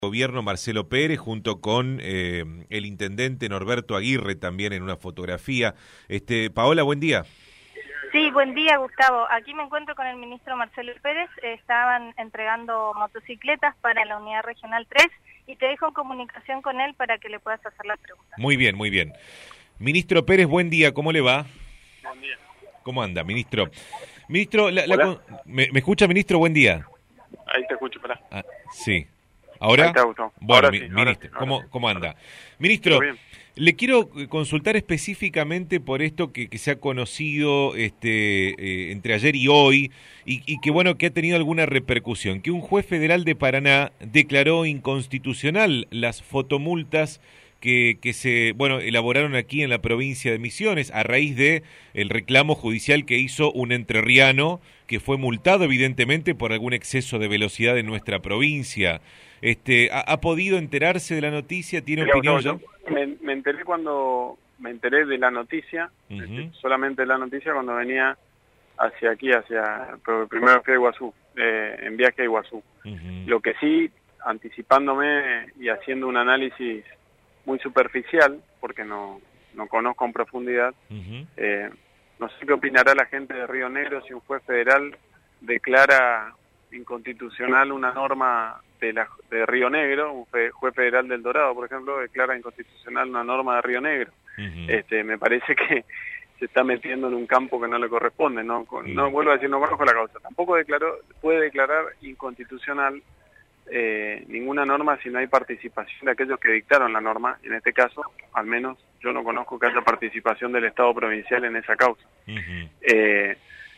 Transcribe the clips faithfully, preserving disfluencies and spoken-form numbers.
Gobierno Marcelo Pérez junto con eh, el intendente Norberto Aguirre también en una fotografía. Este, Paola, buen día. Sí, buen día, Gustavo. Aquí me encuentro con el ministro Marcelo Pérez. Estaban entregando motocicletas para la unidad regional tres y te dejo en comunicación con él para que le puedas hacer la pregunta. Muy bien, muy bien. Ministro Pérez, buen día, ¿cómo le va? Buen día. ¿Cómo anda, ministro? Ministro, la, la, ¿me, ¿me escucha, ministro? Buen día. Ahí te escucho, pará. Ah, sí. ¿Ahora? Ahí está, Gustavo. Bueno, ahora mi, sí, ministro, ahora ¿cómo, sí, ¿cómo anda? ahora. Ministro, ¿Todo bien? le quiero consultar específicamente por esto que, que se ha conocido este, eh, entre ayer y hoy, y, y que bueno, que ha tenido alguna repercusión, que un juez federal de Paraná declaró inconstitucional las fotomultas que, que se, bueno, elaboraron aquí en la provincia de Misiones a raíz de el reclamo judicial que hizo un entrerriano que fue multado evidentemente por algún exceso de velocidad en nuestra provincia. Este, ¿ha, ha podido enterarse de la noticia? ¿Tiene Mira, opinión Gustavo, ya? yo me, me enteré cuando me enteré de la noticia, Uh-huh. este, solamente de la noticia cuando venía hacia aquí, hacia pero primero fui a Iguazú, eh, en viaje a Iguazú. Uh-huh. Lo que sí, anticipándome y haciendo un análisis muy superficial, porque no, no conozco en profundidad, Uh-huh. eh, no sé qué opinará la gente de Río Negro si un juez federal declara inconstitucional una norma de, la, de Río Negro, un fe, juez federal del Dorado, por ejemplo, declara inconstitucional una norma de Río Negro. Uh-huh. Este, me parece que se está metiendo en un campo que no le corresponde, no, no vuelvo a decir, no conozco la causa. Tampoco declaró, puede declarar inconstitucional eh, ninguna norma si no hay participación de aquellos que dictaron la norma. En este caso, al menos yo no conozco que haya participación del Estado provincial en esa causa. Uh-huh. Eh,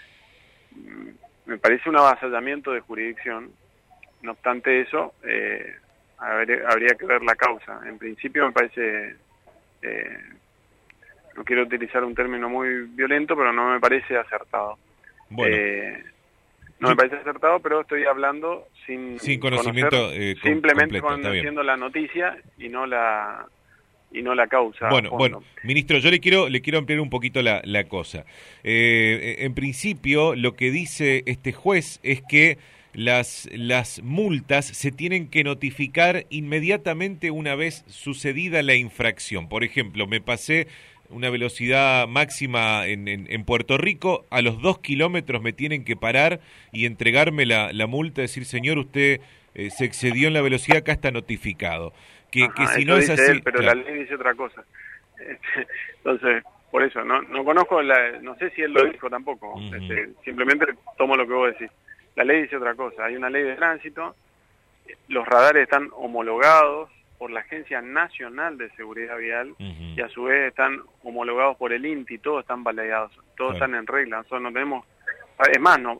me parece un avasallamiento de jurisdicción. No obstante eso, eh, habría, habría que ver la causa. En principio me parece, eh, no quiero utilizar un término muy violento, pero no me parece acertado. Bueno. Eh, no me parece acertado, pero estoy hablando sin, sin conocimiento, conocer, eh, com simplemente completo, conociendo la noticia y no la y no la causa. Bueno, bueno, ministro, yo le quiero le quiero ampliar un poquito la, la cosa. Eh, en principio, lo que dice este juez es que las las multas se tienen que notificar inmediatamente una vez sucedida la infracción. Por ejemplo, me pasé una velocidad máxima en, en, en Puerto Rico, a los dos kilómetros me tienen que parar y entregarme la, la multa, decir, señor, usted eh, se excedió en la velocidad, acá está notificado. Que, Ajá, que si no es dice así... él, pero claro. la ley dice otra cosa. Entonces, por eso, no no conozco, la, no sé si él lo dijo tampoco, uh-huh. este, simplemente tomo lo que vos decís. La ley dice otra cosa, hay una ley de tránsito, los radares están homologados por la Agencia Nacional de Seguridad Vial uh-huh. y a su vez están homologados por el INTI, todos están validados, todos claro. están en regla, nosotros no tenemos, es más, no,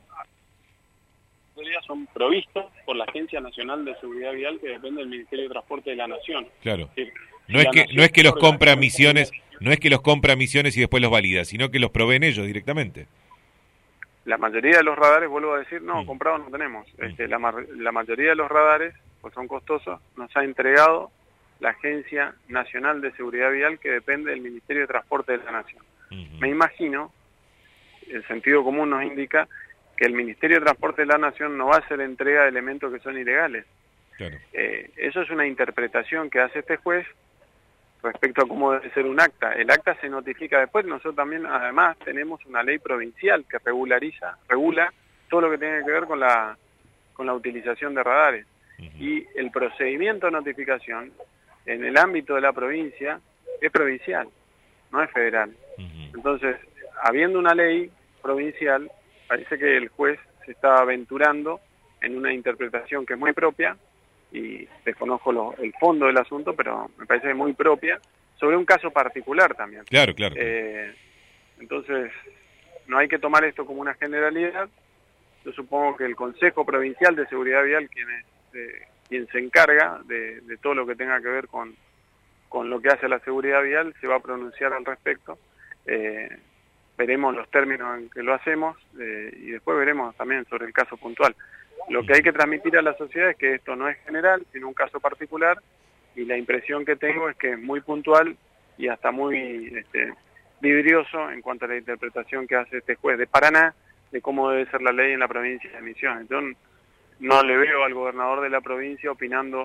son provistos por la Agencia Nacional de Seguridad Vial que depende del Ministerio de Transporte de la Nación. Claro. Sí. No es que no es que los compra Misiones, no es que los compra Misiones y después los valida, sino que los proveen ellos directamente. La mayoría de los radares, vuelvo a decir, no, mm. comprados no tenemos. Mm. Este, la, la mayoría de los radares, pues son costosos, nos ha entregado la Agencia Nacional de Seguridad Vial que depende del Ministerio de Transporte de la Nación. Mm-hmm. Me imagino, el sentido común nos indica que el Ministerio de Transporte de la Nación no va a hacer entrega de elementos que son ilegales. Claro. Eh, eso es una interpretación que hace este juez respecto a cómo debe ser un acta. El acta se notifica después. Nosotros también, además, tenemos una ley provincial que regulariza, regula todo lo que tiene que ver con la con la utilización de radares. Uh-huh. Y el procedimiento de notificación en el ámbito de la provincia es provincial, no es federal. Uh-huh. Entonces, habiendo una ley provincial, parece que el juez se está aventurando en una interpretación que es muy propia, y desconozco lo, el fondo del asunto, pero me parece muy propia, sobre un caso particular también. Claro, claro. Eh, entonces, no hay que tomar esto como una generalidad. Yo supongo que el Consejo Provincial de Seguridad Vial, quien, es, eh, quien se encarga de, de todo lo que tenga que ver con, con lo que hace la seguridad vial, se va a pronunciar al respecto. Eh, veremos los términos en que lo hacemos eh, y después veremos también sobre el caso puntual. Lo que hay que transmitir a la sociedad es que esto no es general, sino un caso particular, y la impresión que tengo es que es muy puntual y hasta muy este, vidrioso en cuanto a la interpretación que hace este juez de Paraná de cómo debe ser la ley en la provincia de Misiones. Yo no le veo al gobernador de la provincia opinando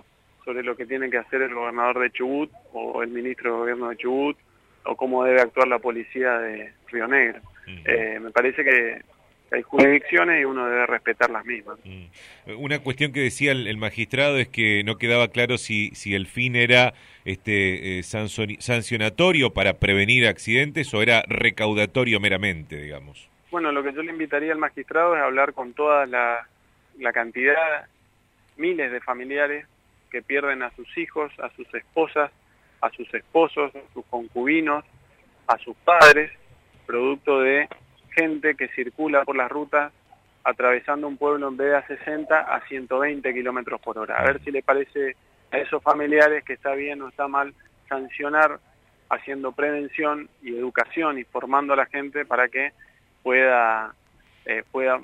sobre lo que tiene que hacer el gobernador de Chubut o el ministro de gobierno de Chubut o cómo debe actuar la policía de Río Negro. Uh-huh. eh, me parece que hay jurisdicciones y uno debe respetar las mismas. Uh-huh. Una cuestión que decía el, el magistrado es que no quedaba claro si, si el fin era este eh, sancionatorio para prevenir accidentes o era recaudatorio meramente, digamos. Bueno, lo que yo le invitaría al magistrado es hablar con toda la, la cantidad, miles de familiares que pierden a sus hijos, a sus esposas, a sus esposos, a sus concubinos, a sus padres, producto de gente que circula por las rutas atravesando un pueblo en vez de a sesenta a ciento veinte kilómetros por hora. A ver si le parece a esos familiares que está bien o está mal sancionar haciendo prevención y educación y formando a la gente para que pueda, eh, pueda,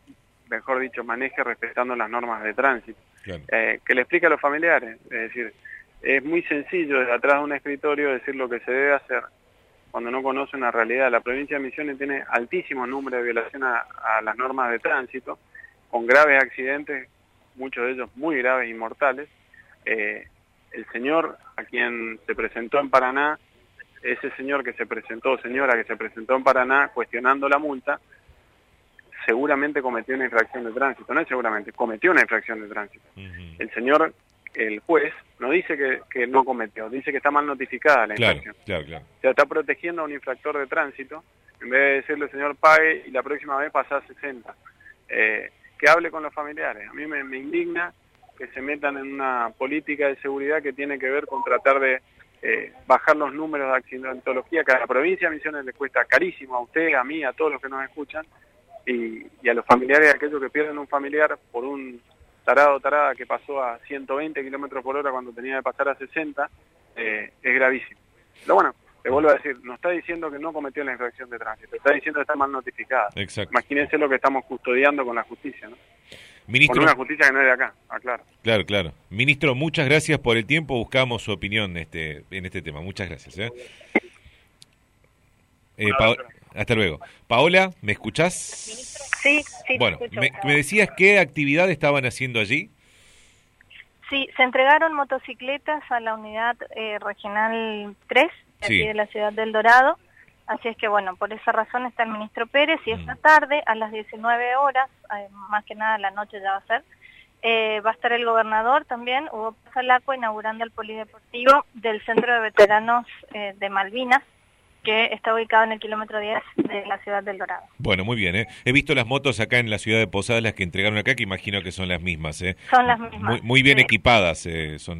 mejor dicho, maneje respetando las normas de tránsito. Claro. Eh, que le explique a los familiares, es decir, es muy sencillo desde atrás de un escritorio decir lo que se debe hacer cuando no conoce una realidad. La provincia de Misiones tiene altísimos números de violación a, a las normas de tránsito, con graves accidentes, muchos de ellos muy graves y mortales. Eh, el señor a quien se presentó en Paraná, ese señor que se presentó, señora que se presentó en Paraná cuestionando la multa, seguramente cometió una infracción de tránsito, no es seguramente, cometió una infracción de tránsito. Uh-huh. El señor, el juez, no dice que, que no cometió, dice que está mal notificada la claro, infracción. Claro, claro. O sea, está protegiendo a un infractor de tránsito, en vez de decirle, señor, pague y la próxima vez pasa a sesenta. Eh, que hable con los familiares. A mí me, me indigna que se metan en una política de seguridad que tiene que ver con tratar de eh, bajar los números de accidentología, que a la provincia de Misiones le cuesta carísimo, a usted, a mí, a todos los que nos escuchan, y, y a los familiares de aquellos que pierden un familiar por un tarado o tarada que pasó a ciento veinte kilómetros por hora cuando tenía que pasar a sesenta, eh, es gravísimo. Pero bueno, te vuelvo a decir, no está diciendo que no cometió la infracción de tránsito, está diciendo que está mal notificada. Exacto. Imagínense lo que estamos custodiando con la justicia, ¿no? Ministro, con una justicia que no es de acá, aclaro. Claro, claro. Ministro, muchas gracias por el tiempo, buscamos su opinión en este, en este tema. Muchas gracias. ¿eh? Eh, pa hasta luego. Paola, ¿me escuchás? Sí, sí. Bueno, me, me decías qué actividad estaban haciendo allí. Sí, se entregaron motocicletas a la unidad eh, regional tres, de sí. aquí de la ciudad del Dorado. Así es que, bueno, por esa razón está el ministro Pérez y esta tarde, a las diecinueve horas, eh, más que nada la noche ya va a ser, eh, va a estar el gobernador también, Hugo Pasalacqua, inaugurando el polideportivo del Centro de Veteranos eh, de Malvinas, que está ubicado en el kilómetro diez de la ciudad del Dorado. Bueno, muy bien. ¿eh? He visto las motos acá en la ciudad de Posadas, las que entregaron acá, que imagino que son las mismas. ¿eh? Son las mismas. Muy, muy bien sí. equipadas eh, son.